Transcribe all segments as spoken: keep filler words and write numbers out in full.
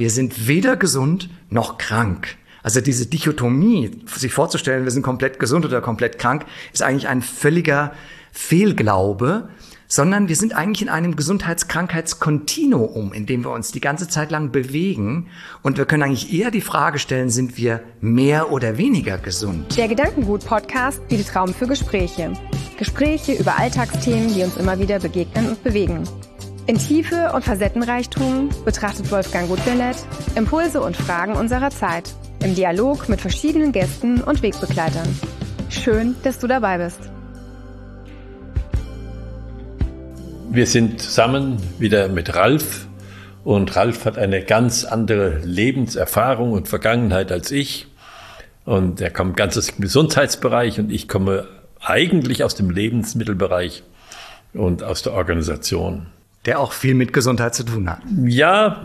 wir sind weder gesund noch krank. Also diese Dichotomie, sich vorzustellen, wir sind komplett gesund oder komplett krank, ist eigentlich ein völliger Fehlglaube, sondern wir sind eigentlich in einem Gesundheits-Krankheits-Kontinuum, in dem wir uns die ganze Zeit lang bewegen. Und wir können eigentlich eher die Frage stellen, sind wir mehr oder weniger gesund? Der Gedankengut-Podcast bietet Raum für Gespräche. Gespräche über Alltagsthemen, die uns immer wieder begegnen und bewegen. In Tiefe und Facettenreichtum betrachtet Wolfgang Gutbillett Impulse und Fragen unserer Zeit. Im Dialog mit verschiedenen Gästen und Wegbegleitern. Schön, dass du dabei bist. Wir sind zusammen wieder mit Ralf und Ralf hat eine ganz andere Lebenserfahrung und Vergangenheit als ich und er kommt ganz aus dem Gesundheitsbereich und ich komme eigentlich aus dem Lebensmittelbereich und aus der Organisation. Der auch viel mit Gesundheit zu tun hat. Ja,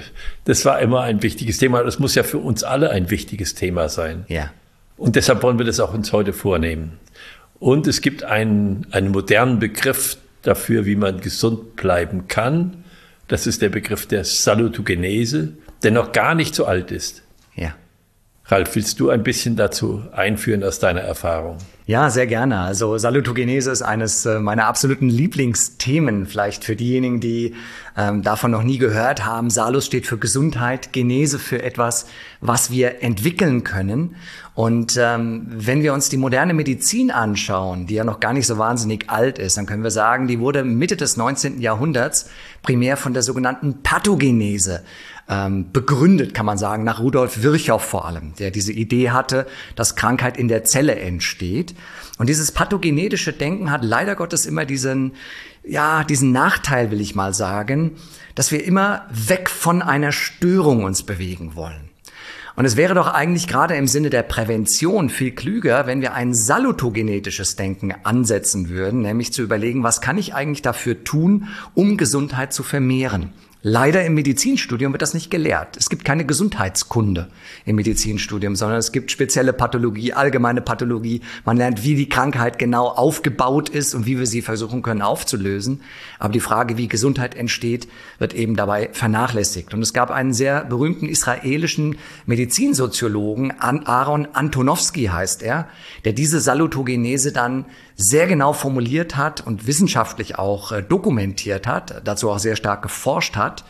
das war immer ein wichtiges Thema. Das muss ja für uns alle ein wichtiges Thema sein. Ja. Und deshalb wollen wir das auch uns heute vornehmen. Und es gibt einen, einen modernen Begriff dafür, wie man gesund bleiben kann. Das ist der Begriff der Salutogenese, der noch gar nicht so alt ist. Ja. Ralf, willst du ein bisschen dazu einführen aus deiner Erfahrung? Ja, sehr gerne. Also Salutogenese ist eines meiner absoluten Lieblingsthemen, vielleicht für diejenigen, die ähm, davon noch nie gehört haben. Salus steht für Gesundheit, Genese für etwas, was wir entwickeln können. Und ähm, wenn wir uns die moderne Medizin anschauen, die ja noch gar nicht so wahnsinnig alt ist, dann können wir sagen, die wurde Mitte des neunzehnten Jahrhunderts primär von der sogenannten Pathogenese ähm, begründet, kann man sagen, nach Rudolf Virchow vor allem, der diese Idee hatte, dass Krankheit in der Zelle entsteht. Und dieses pathogenetische Denken hat leider Gottes immer diesen, ja, diesen Nachteil, will ich mal sagen, dass wir immer weg von einer Störung uns bewegen wollen. Und es wäre doch eigentlich gerade im Sinne der Prävention viel klüger, wenn wir ein salutogenetisches Denken ansetzen würden, nämlich zu überlegen, was kann ich eigentlich dafür tun, um Gesundheit zu vermehren. Leider im Medizinstudium wird das nicht gelehrt. Es gibt keine Gesundheitskunde im Medizinstudium, sondern es gibt spezielle Pathologie, allgemeine Pathologie. Man lernt, wie die Krankheit genau aufgebaut ist und wie wir sie versuchen können aufzulösen. Aber die Frage, wie Gesundheit entsteht, wird eben dabei vernachlässigt. Und es gab einen sehr berühmten israelischen Medizinsoziologen, Aaron Antonowski heißt er, der diese Salutogenese dann sehr genau formuliert hat und wissenschaftlich auch äh, dokumentiert hat, dazu auch sehr stark geforscht hat.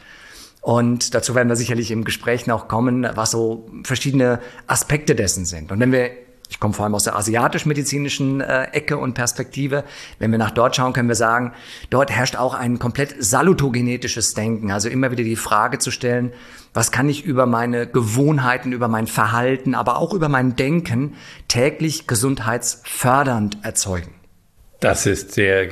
Und dazu werden wir sicherlich im Gespräch noch kommen, was so verschiedene Aspekte dessen sind. Und wenn wir, ich komme vor allem aus der asiatisch-medizinischen äh, Ecke und Perspektive, wenn wir nach dort schauen, können wir sagen, dort herrscht auch ein komplett salutogenetisches Denken. Also immer wieder die Frage zu stellen, was kann ich über meine Gewohnheiten, über mein Verhalten, aber auch über mein Denken täglich gesundheitsfördernd erzeugen? Das ist sehr,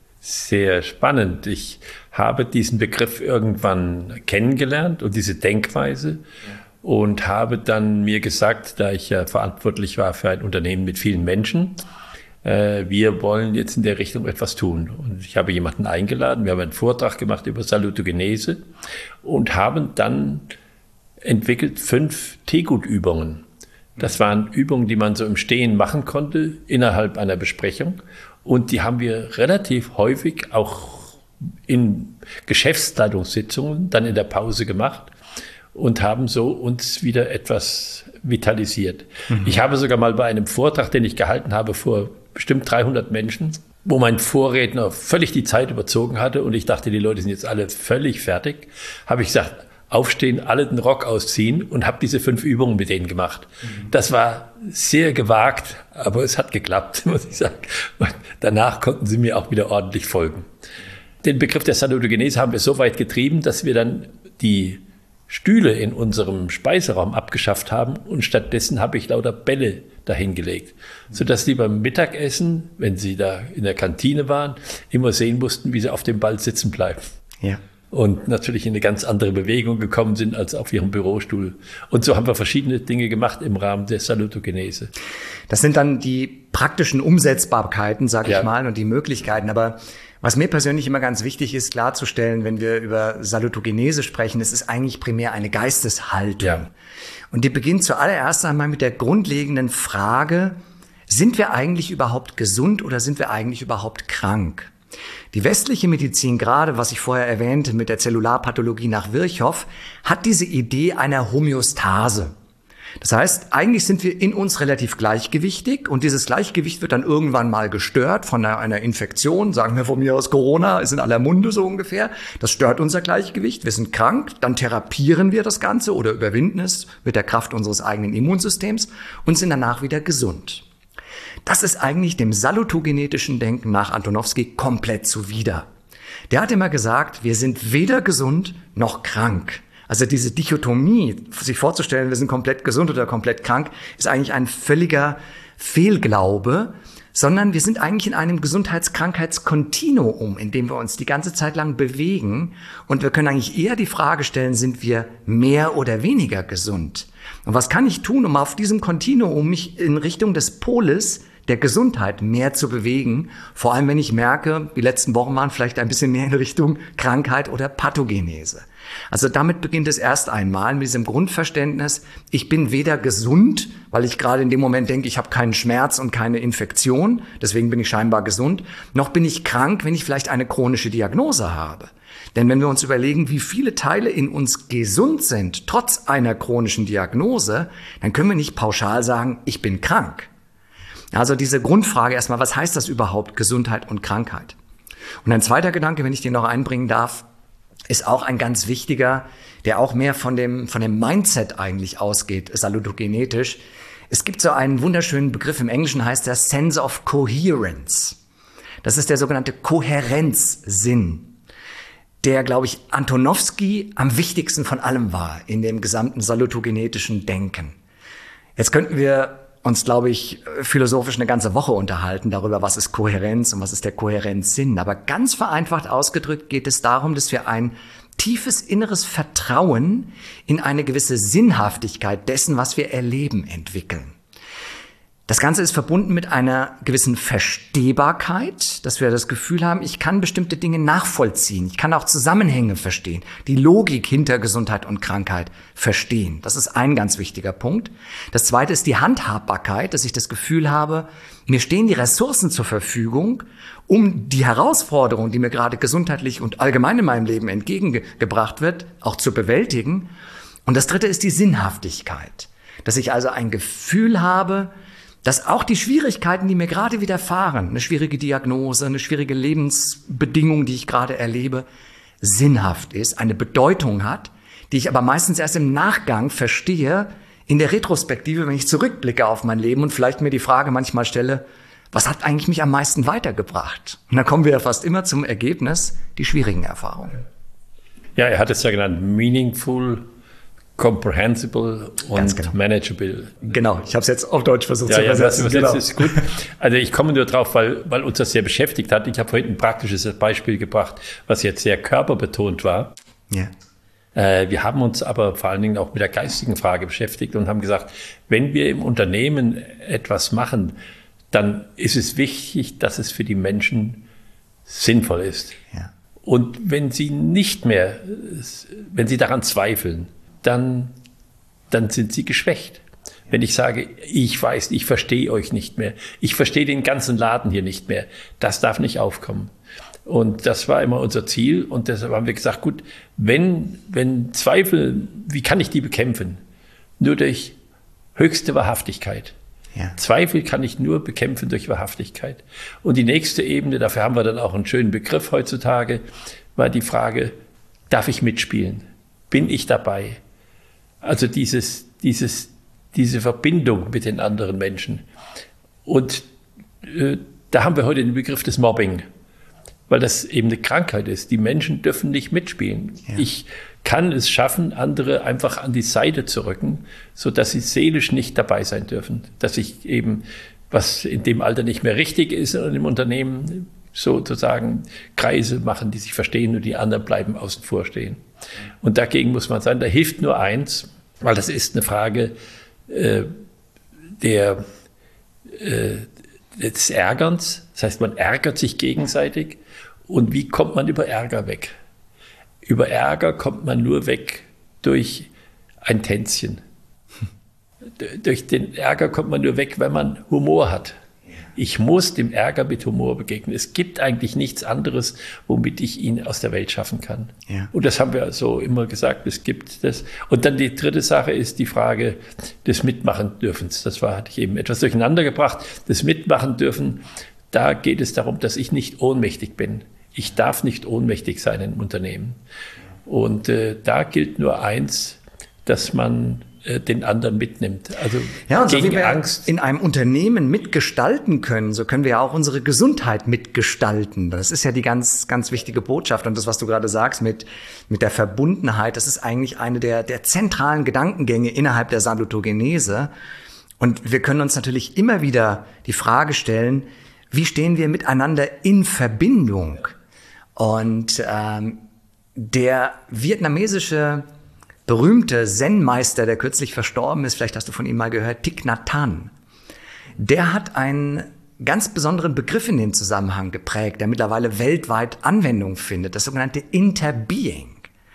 sehr spannend. Ich habe diesen Begriff irgendwann kennengelernt und diese Denkweise ja. und habe dann mir gesagt, da ich ja verantwortlich war für ein Unternehmen mit vielen Menschen, äh, wir wollen jetzt in der Richtung etwas tun. Und ich habe jemanden eingeladen, wir haben einen Vortrag gemacht über Salutogenese und haben dann entwickelt fünf Teegutübungen. Das waren Übungen, die man so im Stehen machen konnte innerhalb einer Besprechung. Und die haben wir relativ häufig auch in Geschäftsleitungssitzungen dann in der Pause gemacht und haben so uns wieder etwas vitalisiert. Mhm. Ich habe sogar mal bei einem Vortrag, den ich gehalten habe vor bestimmt dreihundert Menschen, wo mein Vorredner völlig die Zeit überzogen hatte und ich dachte, die Leute sind jetzt alle völlig fertig, habe ich gesagt, aufstehen, alle den Rock ausziehen und habe diese fünf Übungen mit denen gemacht. Mhm. Das war sehr gewagt, aber es hat geklappt, muss ich sagen. Und danach konnten sie mir auch wieder ordentlich folgen. Den Begriff der Salutogenese haben wir so weit getrieben, dass wir dann die Stühle in unserem Speiseraum abgeschafft haben und stattdessen habe ich lauter Bälle dahingelegt, sodass die beim Mittagessen, wenn sie da in der Kantine waren, immer sehen mussten, wie sie auf dem Ball sitzen bleiben. Ja. Und natürlich in eine ganz andere Bewegung gekommen sind als auf ihrem Bürostuhl. Und so haben wir verschiedene Dinge gemacht im Rahmen der Salutogenese. Das sind dann die praktischen Umsetzbarkeiten, sag ja. ich mal, und die Möglichkeiten. Aber was mir persönlich immer ganz wichtig ist, klarzustellen, wenn wir über Salutogenese sprechen, es ist eigentlich primär eine Geisteshaltung. Ja. Und die beginnt zuallererst einmal mit der grundlegenden Frage, sind wir eigentlich überhaupt gesund oder sind wir eigentlich überhaupt krank? Die westliche Medizin, gerade was ich vorher erwähnte mit der Zellularpathologie nach Virchow, hat diese Idee einer Homöostase. Das heißt, eigentlich sind wir in uns relativ gleichgewichtig und dieses Gleichgewicht wird dann irgendwann mal gestört von einer, einer Infektion, sagen wir von mir aus Corona, ist in aller Munde so ungefähr. Das stört unser Gleichgewicht, wir sind krank, dann therapieren wir das Ganze oder überwinden es mit der Kraft unseres eigenen Immunsystems und sind danach wieder gesund. Das ist eigentlich dem salutogenetischen Denken nach Antonowsky komplett zuwider. Der hat immer gesagt, wir sind weder gesund noch krank. Also diese Dichotomie, sich vorzustellen, wir sind komplett gesund oder komplett krank, ist eigentlich ein völliger Fehlglaube, sondern wir sind eigentlich in einem Gesundheits-Krankheits-Kontinuum, in dem wir uns die ganze Zeit lang bewegen und wir können eigentlich eher die Frage stellen, sind wir mehr oder weniger gesund? Und was kann ich tun, um auf diesem Kontinuum mich in Richtung des Poles der Gesundheit mehr zu bewegen, vor allem wenn ich merke, die letzten Wochen waren vielleicht ein bisschen mehr in Richtung Krankheit oder Pathogenese. Also damit beginnt es erst einmal mit diesem Grundverständnis, ich bin weder gesund, weil ich gerade in dem Moment denke, ich habe keinen Schmerz und keine Infektion, deswegen bin ich scheinbar gesund, noch bin ich krank, wenn ich vielleicht eine chronische Diagnose habe. Denn wenn wir uns überlegen, wie viele Teile in uns gesund sind, trotz einer chronischen Diagnose, dann können wir nicht pauschal sagen, ich bin krank. Also diese Grundfrage erstmal, was heißt das überhaupt, Gesundheit und Krankheit? Und ein zweiter Gedanke, wenn ich den noch einbringen darf, ist auch ein ganz wichtiger, der auch mehr von dem, von dem Mindset eigentlich ausgeht, salutogenetisch. Es gibt so einen wunderschönen Begriff, im Englischen heißt der Sense of Coherence. Das ist der sogenannte Kohärenzsinn, der, glaube ich, Antonowsky am wichtigsten von allem war in dem gesamten salutogenetischen Denken. Jetzt könnten wir uns, glaube ich, philosophisch eine ganze Woche unterhalten darüber, was ist Kohärenz und was ist der Kohärenzsinn. Aber ganz vereinfacht ausgedrückt geht es darum, dass wir ein tiefes inneres Vertrauen in eine gewisse Sinnhaftigkeit dessen, was wir erleben, entwickeln. Das Ganze ist verbunden mit einer gewissen Verstehbarkeit, dass wir das Gefühl haben, ich kann bestimmte Dinge nachvollziehen. Ich kann auch Zusammenhänge verstehen, die Logik hinter Gesundheit und Krankheit verstehen. Das ist ein ganz wichtiger Punkt. Das zweite ist die Handhabbarkeit, dass ich das Gefühl habe, mir stehen die Ressourcen zur Verfügung, um die Herausforderung, die mir gerade gesundheitlich und allgemein in meinem Leben entgegengebracht wird, auch zu bewältigen. Und das dritte ist die Sinnhaftigkeit, dass ich also ein Gefühl habe, dass auch die Schwierigkeiten, die mir gerade widerfahren, eine schwierige Diagnose, eine schwierige Lebensbedingung, die ich gerade erlebe, sinnhaft ist, eine Bedeutung hat, die ich aber meistens erst im Nachgang verstehe, in der Retrospektive, wenn ich zurückblicke auf mein Leben und vielleicht mir die Frage manchmal stelle, was hat eigentlich mich am meisten weitergebracht? Und dann kommen wir ja fast immer zum Ergebnis, die schwierigen Erfahrungen. Ja, er hat es ja genannt, meaningful, comprehensible und genau. manageable. Genau, ich habe es jetzt auf Deutsch versucht ja, zu ja, übersetzen. Das, das genau. ist gut. Also ich komme nur drauf, weil, weil uns das sehr beschäftigt hat. Ich habe heute ein praktisches Beispiel gebracht, was jetzt sehr körperbetont war. Ja. Äh, wir haben uns aber vor allen Dingen auch mit der geistigen Frage beschäftigt und haben gesagt, wenn wir im Unternehmen etwas machen, dann ist es wichtig, dass es für die Menschen sinnvoll ist. Ja. Und wenn sie nicht mehr, wenn sie daran zweifeln, dann, dann sind sie geschwächt. Wenn ich sage, ich weiß, ich verstehe euch nicht mehr, ich verstehe den ganzen Laden hier nicht mehr, das darf nicht aufkommen. Und das war immer unser Ziel und deshalb haben wir gesagt, gut, wenn, wenn Zweifel, wie kann ich die bekämpfen? Nur durch höchste Wahrhaftigkeit. Ja. Zweifel kann ich nur bekämpfen durch Wahrhaftigkeit. Und die nächste Ebene, dafür haben wir dann auch einen schönen Begriff heutzutage, war die Frage, darf ich mitspielen? Bin ich dabei? Also dieses, dieses, diese Verbindung mit den anderen Menschen. Und äh, da haben wir heute den Begriff des Mobbing, weil das eben eine Krankheit ist. Die Menschen dürfen nicht mitspielen. Ja. Ich kann es schaffen, andere einfach an die Seite zu rücken, sodass sie seelisch nicht dabei sein dürfen. Dass ich eben, was in dem Alter nicht mehr richtig ist in dem Unternehmen, sozusagen Kreise machen, die sich verstehen und die anderen bleiben außen vor stehen. Und dagegen muss man sagen, da hilft nur eins, weil das ist eine Frage äh, der, äh, des Ärgerns. Das heißt, man ärgert sich gegenseitig. Und wie kommt man über Ärger weg? Über Ärger kommt man nur weg durch ein Tänzchen. Durch den Ärger kommt man nur weg, wenn man Humor hat. Ich muss dem Ärger mit Humor begegnen. Es gibt eigentlich nichts anderes, womit ich ihn aus der Welt schaffen kann. Ja. Und das haben wir so immer gesagt, es gibt das. Und dann die dritte Sache ist die Frage des Mitmachen-Dürfens. Das war, hatte ich eben etwas durcheinander gebracht. Das Mitmachen dürfen, da geht es darum, dass ich nicht ohnmächtig bin. Ich darf nicht ohnmächtig sein im Unternehmen. Und äh, da gilt nur eins, dass man äh, den anderen mitnimmt. Also ja, und so gegen wie wir Angst. In einem Unternehmen mitgestalten können, so können wir ja auch unsere Gesundheit mitgestalten. Das ist ja die ganz, ganz wichtige Botschaft. Und das, was du gerade sagst mit, mit der Verbundenheit, das ist eigentlich eine der, der zentralen Gedankengänge innerhalb der Salutogenese. Und wir können uns natürlich immer wieder die Frage stellen, wie stehen wir miteinander in Verbindung? Und ähm, der vietnamesische berühmte Zen-Meister, der kürzlich verstorben ist, vielleicht hast du von ihm mal gehört, Thich Nhat Hanh, der hat einen ganz besonderen Begriff in dem Zusammenhang geprägt, der mittlerweile weltweit Anwendung findet, das sogenannte Interbeing,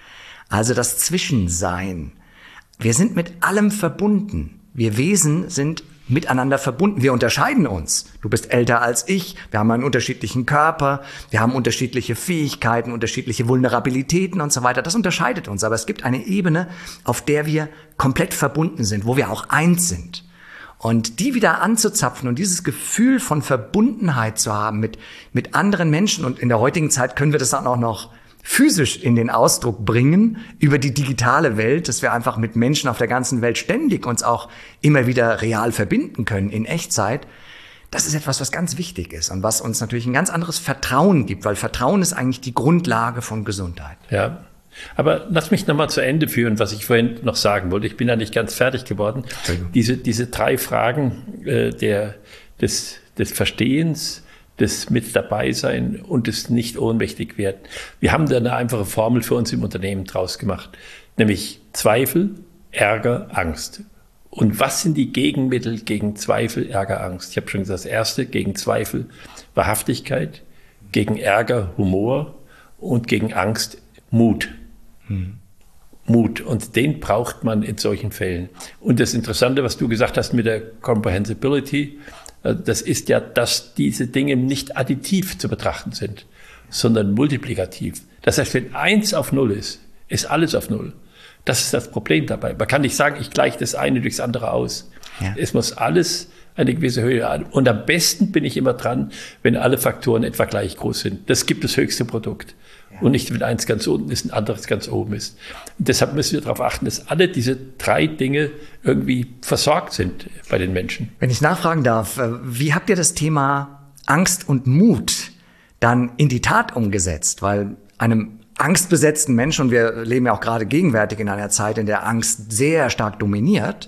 also das Zwischensein. Wir sind mit allem verbunden. Wir Wesen sind miteinander verbunden. Wir unterscheiden uns. Du bist älter als ich. Wir haben einen unterschiedlichen Körper. Wir haben unterschiedliche Fähigkeiten, unterschiedliche Vulnerabilitäten und so weiter. Das unterscheidet uns. Aber es gibt eine Ebene, auf der wir komplett verbunden sind, wo wir auch eins sind. Und die wieder anzuzapfen und dieses Gefühl von Verbundenheit zu haben mit, mit anderen Menschen. Und in der heutigen Zeit können wir das dann auch noch physisch in den Ausdruck bringen über die digitale Welt, dass wir einfach mit Menschen auf der ganzen Welt ständig uns auch immer wieder real verbinden können in Echtzeit. Das ist etwas, was ganz wichtig ist und was uns natürlich ein ganz anderes Vertrauen gibt, weil Vertrauen ist eigentlich die Grundlage von Gesundheit. Ja, aber lass mich nochmal zu Ende führen, was ich vorhin noch sagen wollte. Ich bin da nicht ganz fertig geworden. Diese, diese drei Fragen äh, der, des, des Verstehens, das mit dabei sein und das nicht ohnmächtig werden. Wir haben da eine einfache Formel für uns im Unternehmen draus gemacht, nämlich Zweifel, Ärger, Angst. Und was sind die Gegenmittel gegen Zweifel, Ärger, Angst? Ich habe schon gesagt, das erste gegen Zweifel Wahrhaftigkeit, gegen Ärger Humor und gegen Angst Mut. Hm. Mut. Und den braucht man in solchen Fällen. Und das Interessante, was du gesagt hast mit der Comprehensibility, das ist ja, dass diese Dinge nicht additiv zu betrachten sind, sondern multiplikativ. Das heißt, wenn eins auf null ist, ist alles auf null. Das ist das Problem dabei. Man kann nicht sagen, ich gleiche das eine durchs andere aus. Ja. Es muss alles eine gewisse Höhe haben. Und am besten bin ich immer dran, wenn alle Faktoren etwa gleich groß sind. Das gibt das höchste Produkt. Ja. Und nicht, wenn eins ganz unten ist, ein anderes ganz oben ist. Und deshalb müssen wir darauf achten, dass alle diese drei Dinge irgendwie versorgt sind bei den Menschen. Wenn ich nachfragen darf, wie habt ihr das Thema Angst und Mut dann in die Tat umgesetzt? Weil einem angstbesetzten Menschen, und wir leben ja auch gerade gegenwärtig in einer Zeit, in der Angst sehr stark dominiert,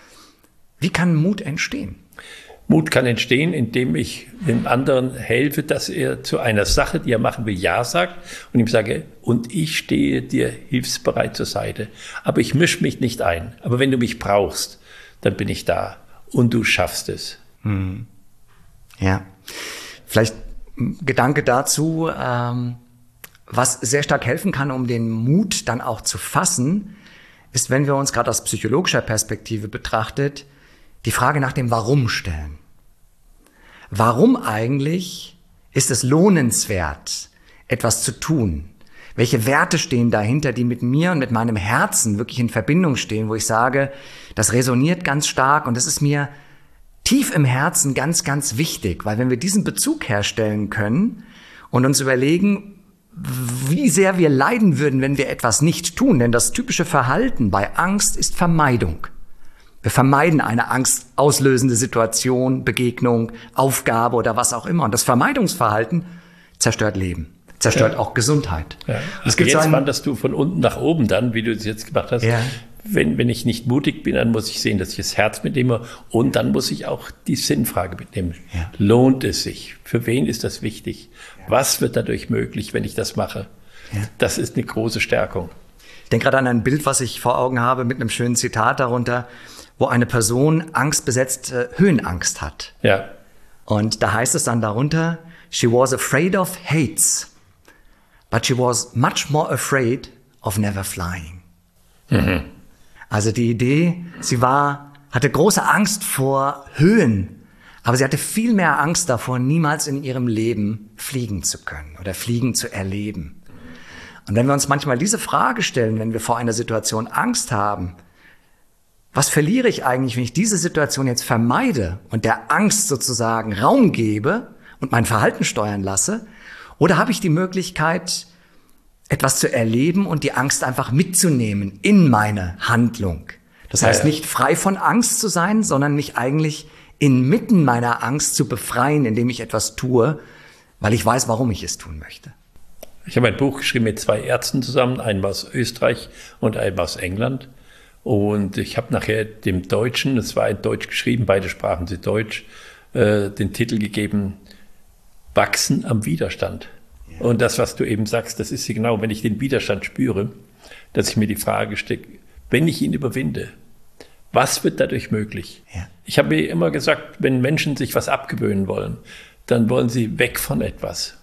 wie kann Mut entstehen? Mut kann entstehen, indem ich dem anderen helfe, dass er zu einer Sache, die er machen will, Ja sagt und ihm sage, und ich stehe dir hilfsbereit zur Seite. Aber ich mische mich nicht ein. Aber wenn du mich brauchst, dann bin ich da und du schaffst es. Hm. Ja, vielleicht ein Gedanke dazu, ähm, was sehr stark helfen kann, um den Mut dann auch zu fassen, ist, wenn wir uns gerade aus psychologischer Perspektive betrachtet, die Frage nach dem Warum stellen. Warum eigentlich ist es lohnenswert, etwas zu tun? Welche Werte stehen dahinter, die mit mir und mit meinem Herzen wirklich in Verbindung stehen, wo ich sage, das resoniert ganz stark und das ist mir tief im Herzen ganz, ganz wichtig, weil wenn wir diesen Bezug herstellen können und uns überlegen, wie sehr wir leiden würden, wenn wir etwas nicht tun, denn das typische Verhalten bei Angst ist Vermeidung. Wir vermeiden eine angstauslösende Situation, Begegnung, Aufgabe oder was auch immer. Und das Vermeidungsverhalten zerstört Leben, zerstört ja. auch Gesundheit. Ja. Es gibt jetzt so wanderst du von unten nach oben dann, wie du es jetzt gemacht hast. Ja. Wenn, wenn ich nicht mutig bin, dann muss ich sehen, dass ich das Herz mitnehme und dann muss ich auch die Sinnfrage mitnehmen. Ja. Lohnt es sich? Für wen ist das wichtig? Ja. Was wird dadurch möglich, wenn ich das mache? Ja. Das ist eine große Stärkung. Ich denke gerade an ein Bild, was ich vor Augen habe, mit einem schönen Zitat darunter, wo eine Person angstbesetzt äh, Höhenangst hat. Ja. Und da heißt es dann darunter, she was afraid of heights, but she was much more afraid of never flying. Mhm. Also die Idee, sie war, hatte große Angst vor Höhen, Aber sie hatte viel mehr Angst davor, niemals in ihrem Leben fliegen zu können oder fliegen zu erleben. Und wenn wir uns manchmal diese Frage stellen, wenn wir vor einer Situation Angst haben, was verliere ich eigentlich, wenn ich diese Situation jetzt vermeide und der Angst sozusagen Raum gebe und mein Verhalten steuern lasse? Oder habe ich die Möglichkeit, etwas zu erleben und die Angst einfach mitzunehmen in meine Handlung? Das heißt, ja, ja. nicht frei von Angst zu sein, sondern mich eigentlich inmitten meiner Angst zu befreien, indem ich etwas tue, weil ich weiß, warum ich es tun möchte. Ich habe ein Buch geschrieben mit zwei Ärzten zusammen, einen aus Österreich und einen aus England. Und ich habe nachher dem Deutschen, es war in Deutsch geschrieben, beide sprachen sie Deutsch, äh, den Titel gegeben, Wachsen am Widerstand. Ja. Und das, was du eben sagst, das ist genau, wenn ich den Widerstand spüre, dass ich mir die Frage stelle, wenn ich ihn überwinde, was wird dadurch möglich? Ja. Ich habe mir immer gesagt, wenn Menschen sich was abgewöhnen wollen, dann wollen sie weg von etwas.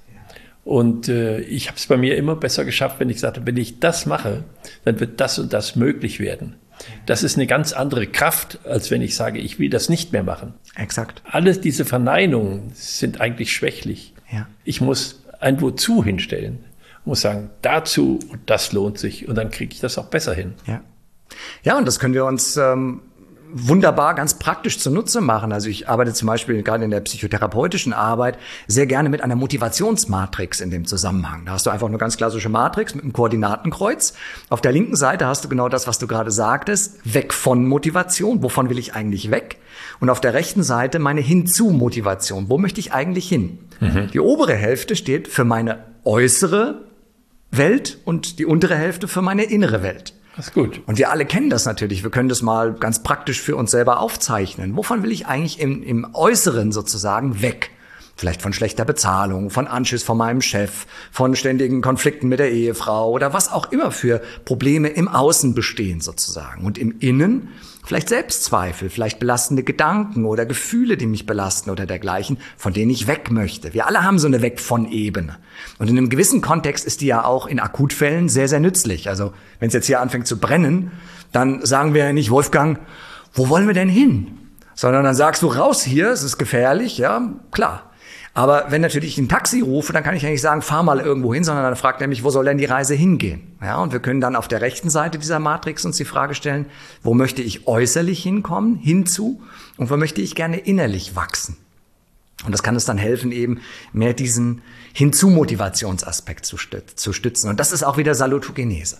Und äh, ich habe es bei mir immer besser geschafft, wenn ich sagte, wenn ich das mache, dann wird das und das möglich werden. Das ist eine ganz andere Kraft, als wenn ich sage, ich will das nicht mehr machen. Exakt. Alles diese Verneinungen sind eigentlich schwächlich. Ja. Ich muss ein Wozu hinstellen. Ich muss sagen, dazu und das lohnt sich und dann kriege ich das auch besser hin. Ja, ja, und das können wir uns ähm, wunderbar ganz praktisch zunutze machen. Also ich arbeite zum Beispiel gerade in der psychotherapeutischen Arbeit sehr gerne mit einer Motivationsmatrix in dem Zusammenhang. Da hast du einfach eine ganz klassische Matrix mit einem Koordinatenkreuz. Auf der linken Seite hast du genau das, was du gerade sagtest, weg von Motivation. Wovon will ich eigentlich weg? Und auf der rechten Seite meine Hinzu-Motivation. Wo möchte ich eigentlich hin? Mhm. Die obere Hälfte steht für meine äußere Welt und die untere Hälfte für meine innere Welt. Das ist gut. Und wir alle kennen das natürlich. Wir können das mal ganz praktisch für uns selber aufzeichnen. Wovon will ich eigentlich im, im Äußeren sozusagen weg? Vielleicht von schlechter Bezahlung, von Anschiss von meinem Chef, von ständigen Konflikten mit der Ehefrau oder was auch immer für Probleme im Außen bestehen sozusagen. Und im Innen vielleicht Selbstzweifel, vielleicht belastende Gedanken oder Gefühle, die mich belasten oder dergleichen, von denen ich weg möchte. Wir alle haben so eine Weg-von-Ebene. Und in einem gewissen Kontext ist die ja auch in Akutfällen sehr, sehr nützlich. Also wenn es jetzt hier anfängt zu brennen, dann sagen wir ja nicht, Wolfgang, wo wollen wir denn hin? Sondern dann sagst du, raus hier, es ist gefährlich, ja, klar. Aber wenn natürlich ich ein Taxi rufe, dann kann ich ja nicht sagen, fahr mal irgendwo hin, sondern dann fragt er mich, wo soll denn die Reise hingehen? Ja, und wir können dann auf der rechten Seite dieser Matrix uns die Frage stellen, wo möchte ich äußerlich hinkommen, hinzu, und wo möchte ich gerne innerlich wachsen? Und das kann uns dann helfen, eben mehr diesen Hinzu-Motivationsaspekt zu, stüt- zu stützen. Und das ist auch wieder Salutogenese.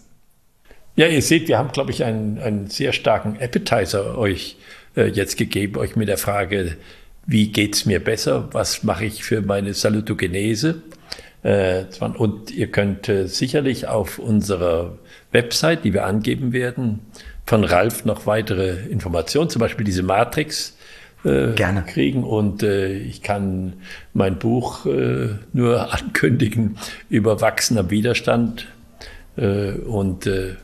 Ja, ihr seht, wir haben, glaube ich, einen, einen sehr starken Appetizer euch äh, jetzt gegeben, euch mit der Frage, wie geht's mir besser? Was mache ich für meine Salutogenese? Äh, und ihr könnt äh, sicherlich auf unserer Website, die wir angeben werden, von Ralf noch weitere Informationen, zum Beispiel diese Matrix, äh, Gerne. kriegen. Und äh, ich kann mein Buch äh, nur ankündigen über Wachsen am Widerstand äh, und äh,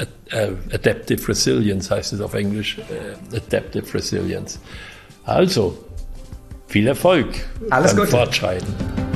Adaptive Resilience heißt es auf Englisch. Äh, Adaptive Resilience. Also, viel Erfolg Alles beim Gute. Fortschreiten.